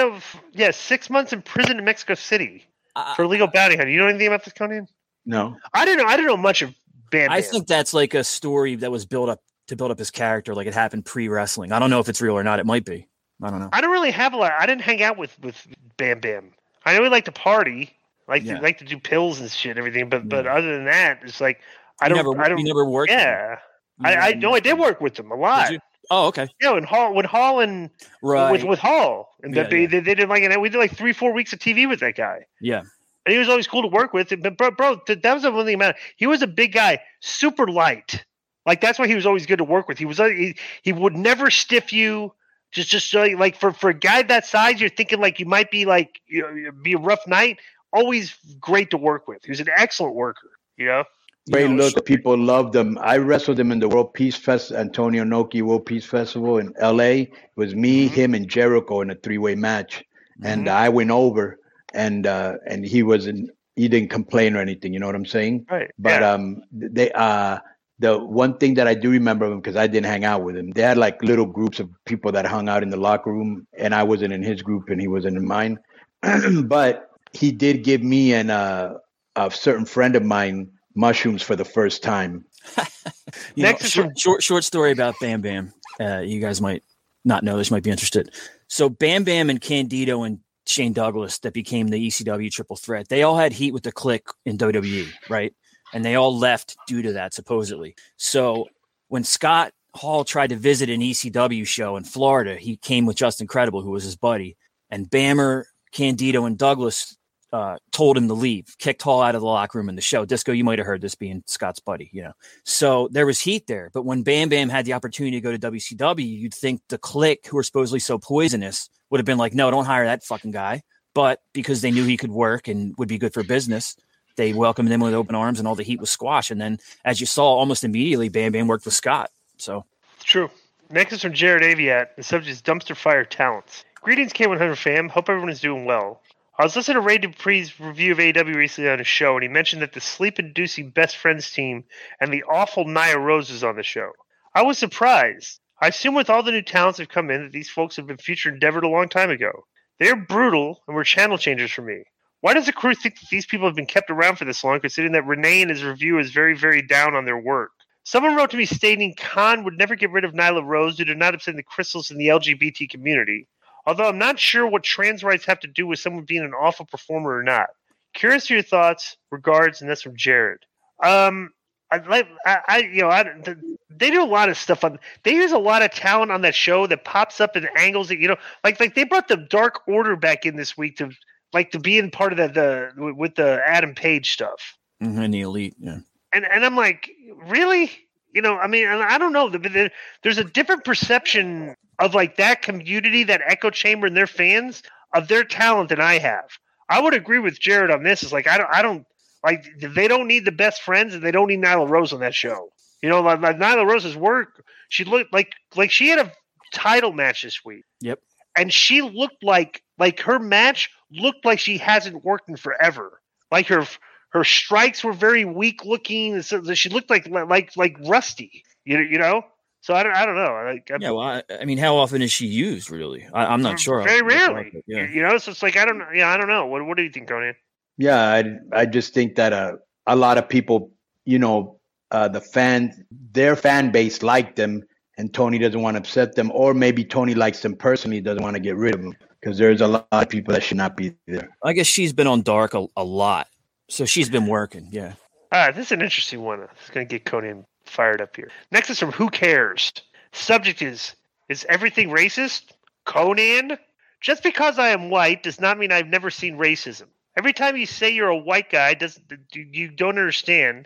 6 months in prison in Mexico City for legal bounty hunting. You know anything about this, Conan? No, I don't know. I don't know much of Bam Bam. I think that's like a story that was built up to build up his character, like it happened pre-wrestling. I don't know if it's real or not. It might be. I don't know. I don't really have a lot. I didn't hang out with Bam Bam. I know he liked to party, like to do pills and shit and everything. But other than that, it's like I don't. You never worked. Yeah, I know. I did work with them a lot. Did you? Oh, okay. Yeah, with Hall and with Hall, and they did like we did like 3-4 weeks of TV with that guy. Yeah. And he was always cool to work with. But bro, that was the one thing about it. He was a big guy, super light. Like that's why he was always good to work with. He was he would never stiff you. Just like for a guy that size, you're thinking like you might be like be a rough night. Always great to work with. He was an excellent worker. Great look. People loved him. I wrestled him in the World Peace Fest, Antonio Inoki World Peace Festival in L.A. It was me, him, and Jericho in a 3-way match, and I went over. And he didn't complain or anything, you know what I'm saying? Right. But the one thing that I do remember of him, because I didn't hang out with him, they had like little groups of people that hung out in the locker room, and I wasn't in his group and he wasn't in mine. But he did give me and a certain friend of mine mushrooms for the first time. Short story about Bam Bam. You guys might not know this, might be interested. So Bam Bam and Candido and Shane Douglas, that became the ECW Triple Threat, they all had heat with the Clique in WWE, right? And they all left due to that, supposedly. So when Scott Hall tried to visit an ECW show in Florida, he came with Justin Credible, who was his buddy. And Bammer, Candido, and Douglas told him to leave, kicked Hall out of the locker room in the show. Disco, you might have heard this, being Scott's buddy, So there was heat there. But when Bam Bam had the opportunity to go to WCW, you'd think the Clique, who were supposedly so poisonous, would have been like, no, don't hire that fucking guy. but because they knew he could work and would be good for business, they welcomed him with open arms, and all the heat was squashed. And then, as you saw, almost immediately, Bam Bam worked with Scott. So it's true. Next is from Jared Aviat. The subject is dumpster fire talents. Greetings, K100 fam. Hope everyone is doing well. I was listening to Ray Dupree's review of AEW recently on his show, and he mentioned that the sleep-inducing Best Friends team and the awful Nia Rose is on the show. I was surprised. I assume with all the new talents that have come in that these folks have been featured endeavored a long time ago. They're brutal and were channel changers for me. Why does the crew think that these people have been kept around for this long, considering that Renee in his review is very, very down on their work? Someone wrote to me stating Khan would never get rid of Nyla Rose due to not upsetting the crystals in the LGBT community. Although I'm not sure what trans rights have to do with someone being an awful performer or not. Curious for your thoughts. Regards, and that's from Jared. They do a lot of stuff on. They use a lot of talent on that show that pops up in angles that like they brought the Dark Order back in this week to be in part of with the Adam Page stuff and the Elite, yeah. And I'm like, really? I don't know. There's a different perception of like that community, that echo chamber, and their fans of their talent than I have. I would agree with Jared on this. It's like I don't like they don't need the Best Friends and they don't need Nyla Rose on that show. Like Nyla Rose's work, she looked like she had a title match this week. Yep. And she looked like her match looked like she hasn't worked in forever. Like her strikes were very weak looking. So she looked like rusty. So I don't know. I mean, how often is she used? Really, I'm not sure. Very rarely. Yeah. So it's like I don't know. Yeah, I don't know. What do you think, Conan? Yeah, I just think that a lot of people, their fan base liked them, and Tony doesn't want to upset them, or maybe Tony likes them personally, doesn't want to get rid of them, because there's a lot of people that should not be there. I guess she's been on Dark a lot, so she's been working. Yeah. All right, this is an interesting one. It's going to get Conan fired up here. Next is from Who Cares? Subject is everything racist? Conan? Just because I am white does not mean I've never seen racism. Every time you say you're a white guy, you don't understand.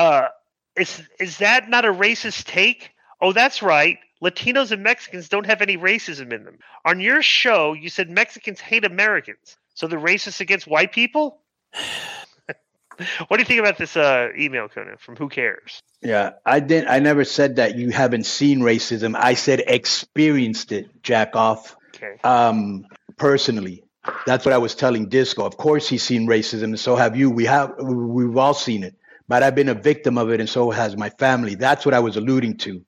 Is that not a racist take? Oh, that's right. Latinos and Mexicans don't have any racism in them. On your show, you said Mexicans hate Americans. So they're racist against white people? What do you think about this email, Conan, from Who Cares? Yeah, I never said that you haven't seen racism. I said experienced it, jack off. Okay. Personally. That's what I was telling Disco. Of course he's seen racism, and so have you. We've all seen it. But I've been a victim of it, and so has my family. That's what I was alluding to.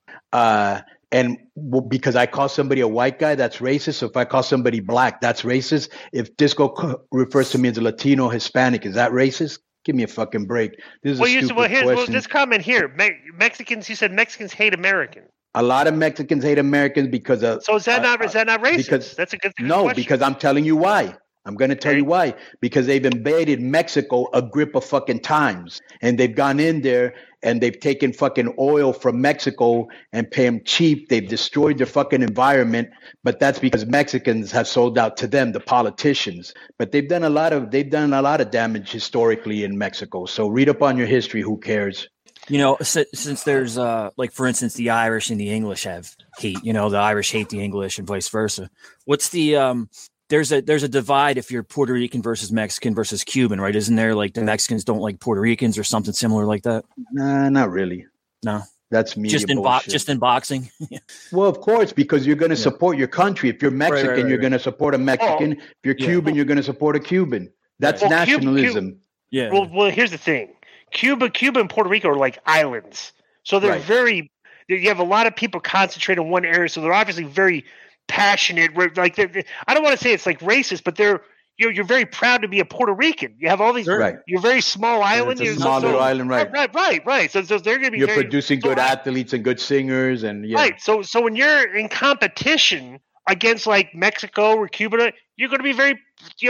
Because I call somebody a white guy, that's racist. So if I call somebody black, that's racist. If Disco refers to me as a Latino, Hispanic, is that racist? Give me a fucking break. This is a stupid question. This comment here, Mexicans. You said Mexicans hate Americans. A lot of Mexicans hate Americans because of. So is that not racist? Because, that's a good question. No, because I'm telling you why. I'm going to tell you why. Because they've invaded Mexico a grip of fucking times, and they've gone in there and they've taken fucking oil from Mexico and pay them cheap. They've destroyed their fucking environment, but that's because Mexicans have sold out to them, the politicians. But they've done a lot of damage historically in Mexico. So read up on your history. Who cares? Since there's for instance, the Irish and the English have hate. The Irish hate the English and vice versa. What's the There's a divide if you're Puerto Rican versus Mexican versus Cuban, right? Isn't there like the Mexicans don't like Puerto Ricans or something similar like that? Nah, not really. No, that's media bullshit. Just in boxing. Well, of course, because you're going to support your country. If you're Mexican, you're going to support a Mexican. If you're Cuban, you're going to support a Cuban. That's nationalism. Yeah. Well, here's the thing: Cuba and Puerto Rico are like islands, so they're very. You have a lot of people concentrated in one area, so they're obviously very passionate. Like I don't want to say it's like racist, but you're very proud to be a Puerto Rican. You have all these. Right. You're very small island. It's a small little island, right? Right. So they're going to be. You're producing good athletes and good singers, and right. So when you're in competition against like Mexico or Cuba, you're going to be very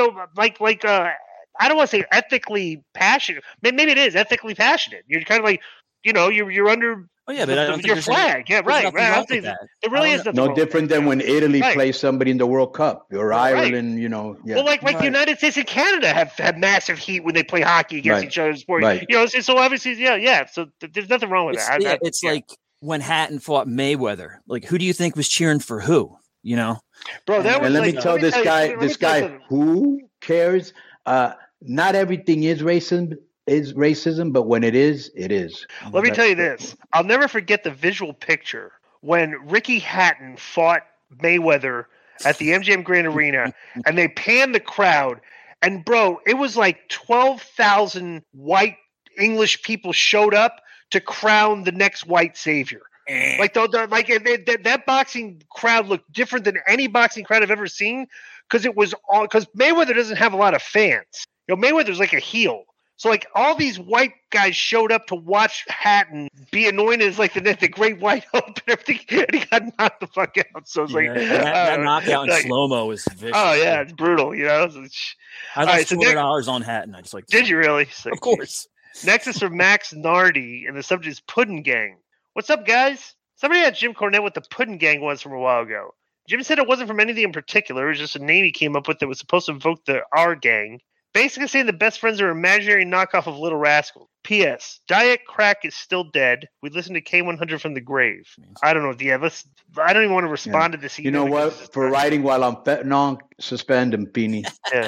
I don't want to say ethically passionate. Maybe it is ethically passionate. You're kind of like you're under. Oh yeah, but I don't your think flag. Yeah, right. I don't think it really is no different than when Italy plays somebody in the World Cup or Ireland. Yeah. Well, like the United States and Canada have massive heat when they play hockey against each other. Sport. Right. So obviously, yeah. So there's nothing wrong with that. It's like when Hatton fought Mayweather. Like, who do you think was cheering for who? Bro, that was. And let me tell this guy. Who cares? Not everything is racism, but when it is, it is. Let me tell you this. I'll never forget the visual picture when Ricky Hatton fought Mayweather at the MGM Grand Arena, and they panned the crowd. And, bro, it was like 12,000 white English people showed up to crown the next white savior. Like that boxing crowd looked different than any boxing crowd I've ever seen because Mayweather doesn't have a lot of fans. Mayweather's like a heel. So like all these white guys showed up to watch Hatton be anointed as like the great white hope and everything, and he got knocked the fuck out. So it's that knockout in slow-mo is vicious. Oh yeah, it's brutal. I lost $200 on Hatton. I just like. Did you really? Of course. Next is from Max Nardi, and the subject is Puddin' Gang. What's up, guys? Somebody asked Jim Cornette what the Puddin' Gang was from a while ago. Jim said it wasn't from anything in particular. It was just a name he came up with that was supposed to evoke the R Gang. Basically saying the best friends are an imaginary knockoff of Little Rascal. P.S. Diet Crack is still dead. We listened to K100 from the grave. I don't know. I don't even want to respond to this. You know what? For writing while I'm fentanyl, suspend him, Beanie.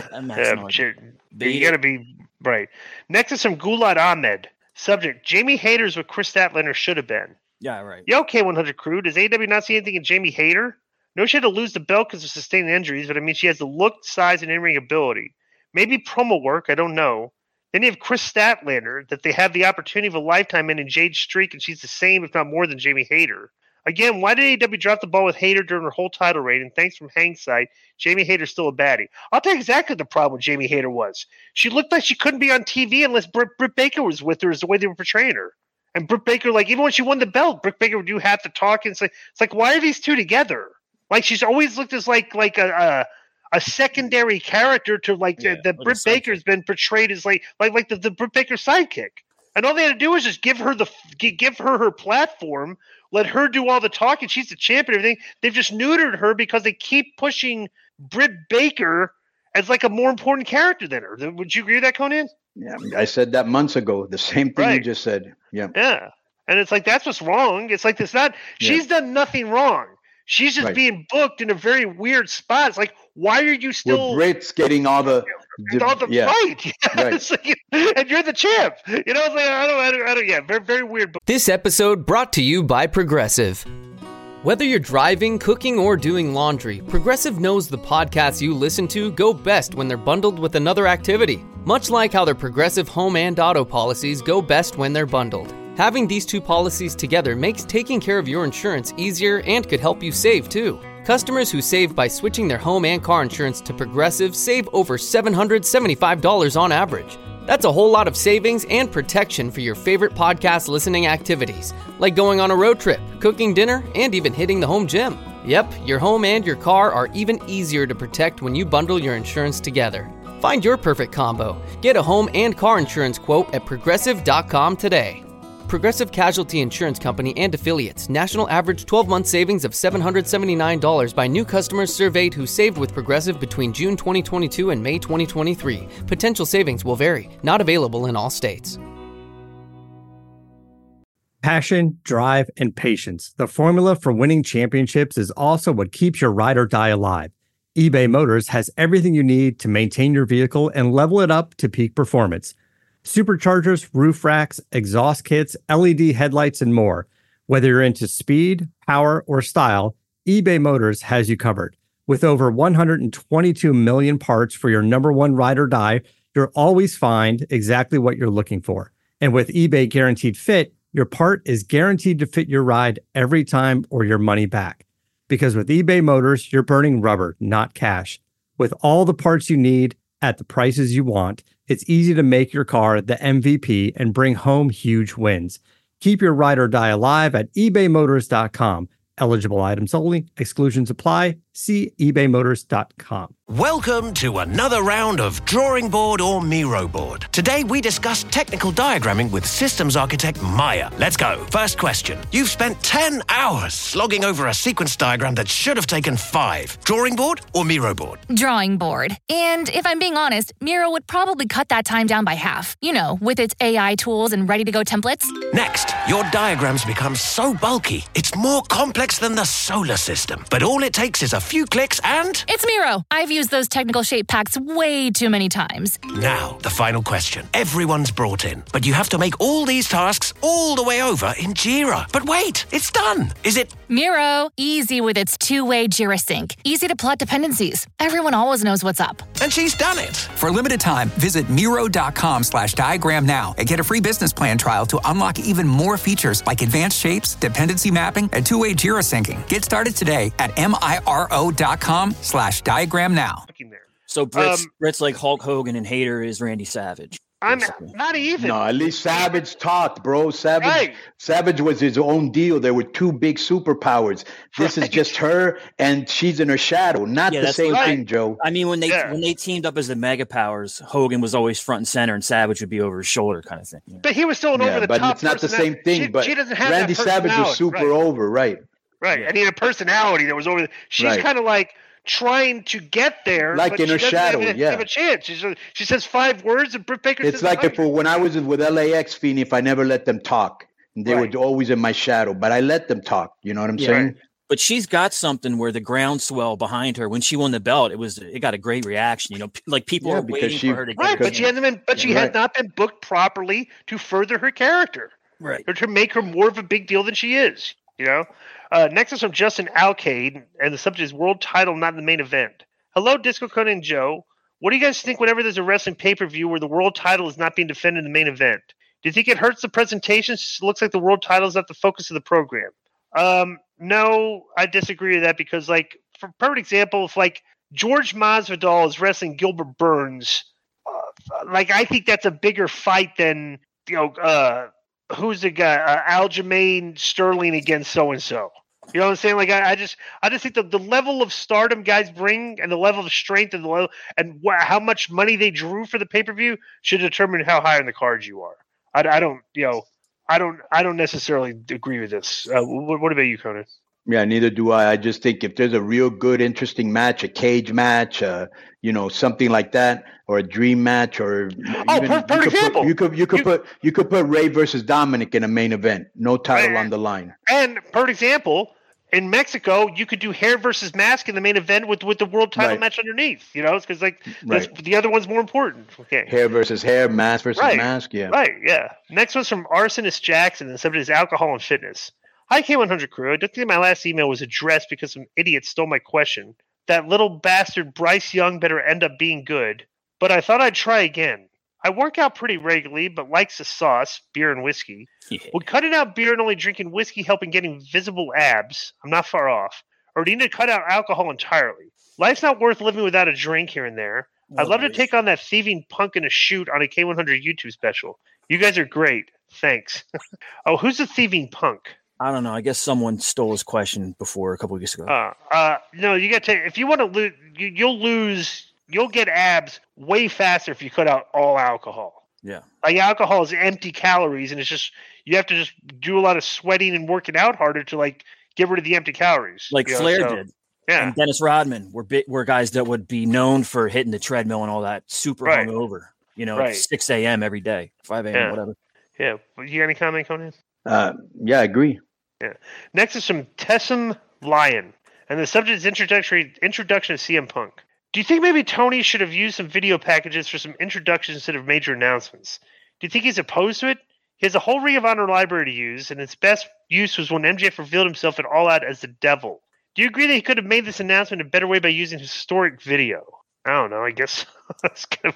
You got to be right. Next is from Gulad Ahmed. Subject, Jamie Hayter's what Chris Statlander should have been. Yeah, right. Yo, K100 crew, does AEW not see anything in Jamie Hayter? No, she had to lose the belt because of sustained injuries, but I mean, she has the look, size, and in-ring ability. Maybe promo work, I don't know. Then you have Chris Statlander, that they have the opportunity of a lifetime in Jade Streak, and she's the same, if not more, than Jamie Hayter. Again, why did AEW drop the ball with Hayter during her whole title reign? And thanks from Hangside, Jamie Hayter's still a baddie. I'll tell you exactly the problem with Jamie Hayter was. She looked like she couldn't be on TV unless Britt Baker was with her, is the way they were portraying her. And Britt Baker, like, even when she won the belt, Britt Baker would do half the talk, and it's like, why are these two together? Like, she's always looked as like a secondary character to the Britt Baker's been portrayed as like the Britt Baker sidekick, and all they had to do was just give her her platform, let her do all the talking. She's the champion. And everything. They've just neutered her because they keep pushing Britt Baker as like a more important character than her. Would you agree with that, Conan? Yeah, I said that months ago. The same thing you just said. Yeah. And it's like that's what's wrong. It's like it's not. She's done nothing wrong. She's just being booked in a very weird spot. It's like, why are you still? Britt's getting all the fight, right. Like, and you're the champ. It's like I don't. Yeah, very, very weird. This episode brought to you by Progressive. Whether you're driving, cooking, or doing laundry, Progressive knows the podcasts you listen to go best when they're bundled with another activity. Much like how their Progressive home and auto policies go best when they're bundled. Having these two policies together makes taking care of your insurance easier and could help you save, too. Customers who save by switching their home and car insurance to Progressive save over $775 on average. That's a whole lot of savings and protection for your favorite podcast listening activities, like going on a road trip, cooking dinner, and even hitting the home gym. Yep, your home and your car are even easier to protect when you bundle your insurance together. Find your perfect combo. Get a home and car insurance quote at Progressive.com today. Progressive Casualty Insurance Company and Affiliates. National average 12-month savings of $779 by new customers surveyed who saved with Progressive between June 2022 and May 2023. Potential savings will vary. Not available in all states. Passion, drive, and patience. The formula for winning championships is also what keeps your ride or die alive. eBay Motors has everything you need to maintain your vehicle and level it up to peak performance. Superchargers, roof racks, exhaust kits, LED headlights, and more. Whether you're into speed, power, or style, eBay Motors has you covered. With over 122 million parts for your number one ride or die, you'll always find exactly what you're looking for. And with eBay Guaranteed Fit, your part is guaranteed to fit your ride every time or your money back. Because with eBay Motors, you're burning rubber, not cash. With all the parts you need at the prices you want, it's easy to make your car the MVP and bring home huge wins. Keep your ride or die alive at ebaymotors.com. Eligible items only. Exclusions apply. See ebaymotors.com. Welcome to another round of Drawing Board or Miro Board. Today we discuss technical diagramming with systems architect Maya. Let's go. First question. You've spent 10 hours slogging over a sequence diagram that should have taken 5. Drawing Board or Miro Board? Drawing Board. And if I'm being honest, Miro would probably cut that time down by half. You know, with its AI tools and ready-to-go templates. Next, your diagrams become so bulky, it's more complex than the solar system. But all it takes is a few clicks and... It's Miro. I've used those technical shape packs way too many times. Now, the final question. Everyone's brought in, but you have to make all these tasks all the way over in Jira. But wait, it's done. Is it... Miro, easy with its two-way Jira sync. Easy to plot dependencies. Everyone always knows what's up. And she's done it. For a limited time, visit Miro.com/diagram now and get a free business plan trial to unlock even more features like advanced shapes, dependency mapping, and two-way Jira syncing. Get started today at Miro.com/diagram now. So Brit's like Hulk Hogan and Hater is Randy Savage. I'm not even. No, at least Savage talked, bro. Savage was his own deal. There were two big superpowers. This is just her, and she's in her shadow. Not the same thing, Joe. I mean, when they teamed up as the Mega Powers, Hogan was always front and center, and Savage would be over his shoulder, kind of thing. But he was still an over the top. But it's not the same thing. But she doesn't have Randy Savage was super over, right? Right, and he had a personality that was over. She's kind of like trying to get there, like in her shadow. Have a chance. She says 5 words, and Britt Baker. It's like when I was with LAX, Feeney, if I never let them talk, they were always in my shadow. But I let them talk. You know what I'm saying? Right. But she's got something where the groundswell behind her when she won the belt, it got a great reaction. You know, like people were waiting for her to get but she had not been booked properly to further her character, right, or to make her more of a big deal than she is. You know. Next is from Justin Alcade, and the subject is world title not in the main event. Hello, Disco Conan and Joe. What do you guys think whenever there's a wrestling pay-per-view where the world title is not being defended in the main event? Do you think it hurts the presentation? It looks like the world title is not the focus of the program. No, I disagree with that because, like, for perfect example, if, like, George Masvidal is wrestling Gilbert Burns, I think that's a bigger fight than, who's the guy? Aljamain Sterling against so-and-so. You know what I'm saying? Like I just think the level of stardom guys bring and the level of strength and how much money they drew for the pay-per-view should determine how high on the card you are. I don't necessarily agree with this. What about you, Conan? Yeah, neither do I. I just think if there's a real good, interesting match, a cage match, something like that, or a dream match, or you could put Ray versus Dominic in a main event, no title on the line. And per example, in Mexico, you could do hair versus mask in the main event with the world title match underneath. You know, it's because the other one's more important. Okay, hair versus hair, mask versus mask. Yeah, right. Yeah. Next one's from Arsonist Jackson, and the subject is alcohol and fitness. Hi, K100 crew. I don't think my last email was addressed because some idiot stole my question. That little bastard Bryce Young better end up being good. But I thought I'd try again. I work out pretty regularly, but likes the sauce, beer and whiskey. Yeah. Would cutting out beer and only drinking whiskey help in getting visible abs? I'm not far off. Or do you need to cut out alcohol entirely? Life's not worth living without a drink here and there. I'd love to take on that thieving punk in a shoot on a K100 YouTube special. You guys are great. Thanks. Oh, who's the thieving punk? I don't know. I guess someone stole his question before a couple weeks ago. No, you got to. If you want to lose, you'll lose. You'll get abs way faster if you cut out all alcohol. Yeah, like alcohol is empty calories, and it's just you have to just do a lot of sweating and working out harder to like get rid of the empty calories. Like Flair did. Yeah, and Dennis Rodman were guys that would be known for hitting the treadmill and all that, super hungover. At 6 a.m. every day, 5 a.m. whatever. Yeah, you got any comment, Conan? Yeah, I agree. Yeah. Next is from Tessum Lion, and the subject is introduction of CM Punk. Do you think maybe Tony should have used some video packages for some introductions instead of major announcements? Do you think he's opposed to it? He has a whole Ring of Honor library to use, and its best use was when MJF revealed himself at All Out as the Devil. Do you agree that he could have made this announcement a better way by using historic video? I don't know. I guess it's kind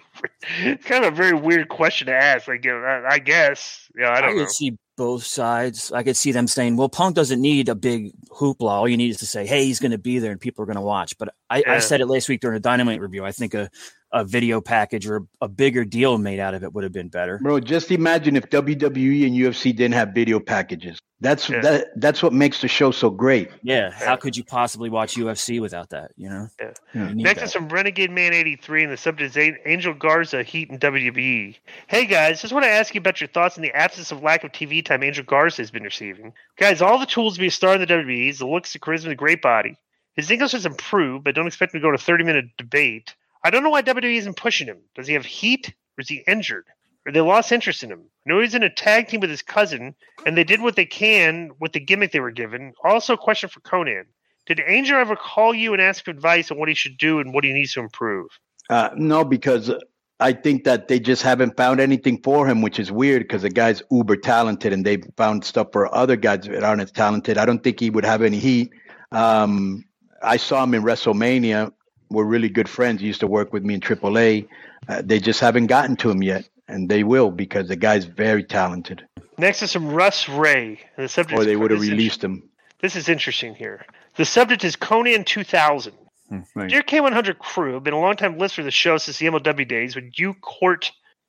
of a very weird question to ask. Like, I guess. Yeah, I don't know. I could see both sides. I could see them saying, well, Punk doesn't need a big hoopla. All you need is to say, hey, he's going to be there and people are going to watch. But I said it last week during a Dynamite review. I think a video package or a bigger deal made out of it would have been better. Bro, just imagine if WWE and UFC didn't have video packages. That's what makes the show so great. Yeah. How could you possibly watch UFC without that? You know? Yeah. Next is from Renegade Man 83, and the subject is Angel Garza, Heat, and WWE. Hey guys, just want to ask you about your thoughts on the absence of lack of TV time Angel Garza has been receiving. Guys, all the tools to be a star in the WWE, the looks, the charisma, the great body. His English has improved, but don't expect him to go to 30-minute debate. I don't know why WWE isn't pushing him. Does he have heat, or is he injured? Or they lost interest in him? I know he's in a tag team with his cousin, and they did what they can with the gimmick they were given. Also, a question for Conan. Did Angel ever call you and ask advice on what he should do and what he needs to improve? No, because I think that they just haven't found anything for him, which is weird because the guy's uber talented and they've found stuff for other guys that aren't as talented. I don't think he would have any heat. I saw him in WrestleMania. We're really good friends. He used to work with me in AAA. They just haven't gotten to him yet, and they will because the guy's very talented. Next is some Russ Ray. And the subject or they would have released him. This is interesting here. The subject is Conan 2000. Right. Dear K100 crew, been a long-time listener of the show since the MLW days when you Conan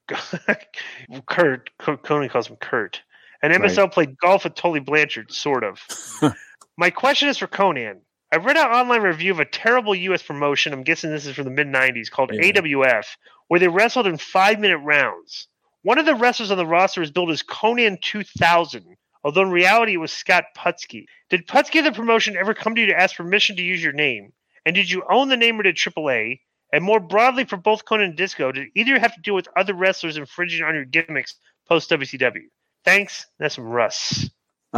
calls him Kurt, and MSL played golf with Tully Blanchard, sort of. My question is for Conan. I read an online review of a terrible U.S. promotion, I'm guessing this is from the mid-90s, called AWF, where they wrestled in 5-minute rounds. One of the wrestlers on the roster was billed as Conan 2000, although in reality it was Scott Putski. Did Putski of the promotion ever come to you to ask permission to use your name? And did you own the name or did AAA? And more broadly for both Conan and Disco, did either have to deal with other wrestlers infringing on your gimmicks post-WCW? Thanks. That's from Russ.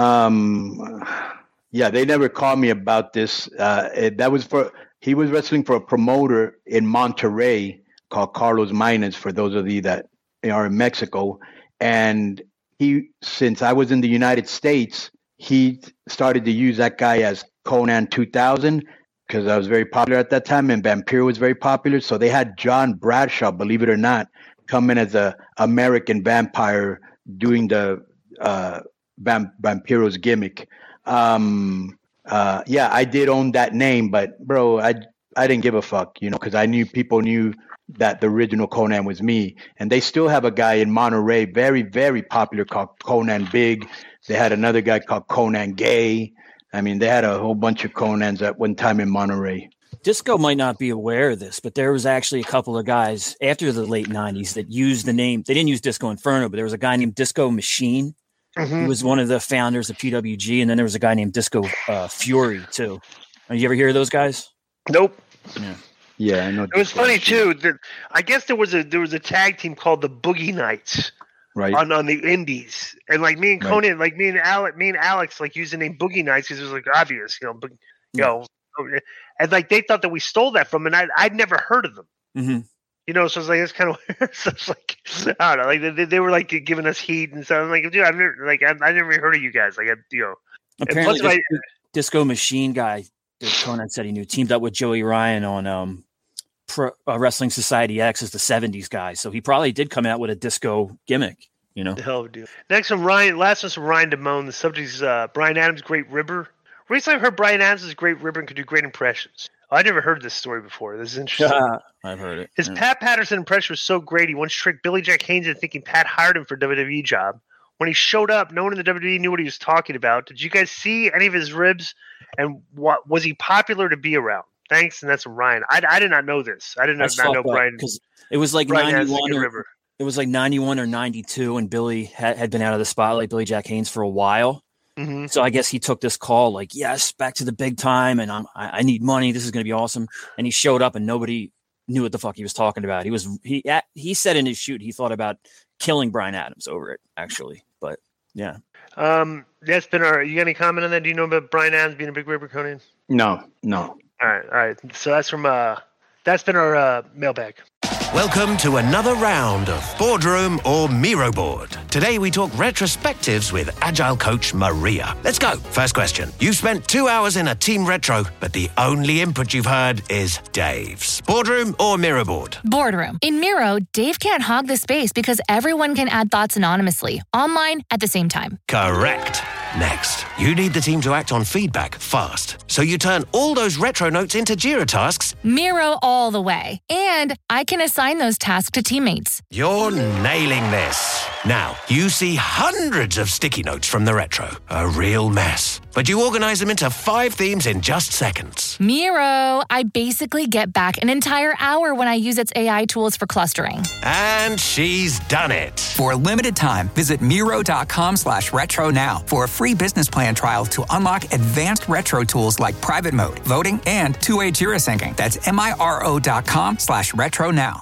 Yeah, they never called me about this. He was wrestling for a promoter in Monterrey called Carlos Maynes, for those of you that are in Mexico. And since I was in the United States, he started to use that guy as Conan 2000 because I was very popular at that time and Vampiro was very popular. So they had John Bradshaw, believe it or not, come in as a American vampire doing the Vampiro's gimmick. Yeah, I did own that name, but bro, I didn't give a fuck, because I knew people knew that the original Conan was me. And they still have a guy in Monterey, very, very popular, called Conan Big. They had another guy called Conan Gay. I mean, they had a whole bunch of Conans at one time in Monterey. Disco might not be aware of this, but there was actually a couple of guys after the late 90s that used the name. They didn't use Disco Inferno, but there was a guy named Disco Machine. Mm-hmm. He was one of the founders of PWG, and then there was a guy named Disco Fury, too. Did you ever hear of those guys? Nope. Yeah, I know. It was funny, too. I guess there was a tag team called the Boogie Nights. Right. On the indies, and like me and Conan, like me and Alex, like used the name Boogie Nights because it was like obvious, and like they thought that we stole that from, and I'd never heard of them, so it's like it's kind of weird. So it's like I don't know, like they were like giving us heat and stuff. I'm like, dude, I never heard of you guys, like Apparently, this Disco Machine guy that Conan said he knew teamed up with Joey Ryan on Pro Wrestling Society X as the 70s guy, so he probably did come out with a disco gimmick, Hell, dude. Next from Ryan, last one's from Ryan Damone. The subject is Brian Adams' Great Ribber. Recently, I've heard Brian Adams' Great Ribber and could do great impressions. I never heard this story before. This is interesting. I've heard it. His Pat Patterson impression was so great, he once tricked Billy Jack Haynes into thinking Pat hired him for a WWE job. When he showed up, no one in the WWE knew what he was talking about. Did you guys see any of his ribs? And what was he popular to be around? Thanks, and that's from Ryan. I did not know this. I did not know Brian because it was like 91. It was like 91 or 92, and Billy had been out of the spotlight, Billy Jack Haynes, for a while. Mm-hmm. So I guess he took this call like, yes, back to the big time, and I need money. This is going to be awesome. And he showed up, and nobody knew what the fuck he was talking about. He said in his shoot he thought about killing Brian Adams over it, actually. But yeah. That's been you got any comment on that? Do you know about Brian Adams being a big Ribber, Conan? No. All right. So that's from that's been our mailbag. Welcome to another round of Boardroom or Miro Board. Today we talk retrospectives with Agile coach Maria. Let's go. First question. You spent 2 hours in a team retro, but the only input you've heard is Dave's. Boardroom or Miro Board? Boardroom. In Miro, Dave can't hog the space because everyone can add thoughts anonymously, online at the same time. Correct. Next, you need the team to act on feedback fast. So you turn all those retro notes into Jira tasks. Miro all the way. And I can assign those tasks to teammates. You're nailing this. Now, you see hundreds of sticky notes from the retro. A real mess. But you organize them into 5 themes in just seconds. Miro, I basically get back an entire hour when I use its AI tools for clustering. And she's done it. For a limited time, visit Miro.com/retro now for a free business plan trial to unlock advanced retro tools like private mode, voting, and two-way Jira syncing. That's Miro.com/retro now.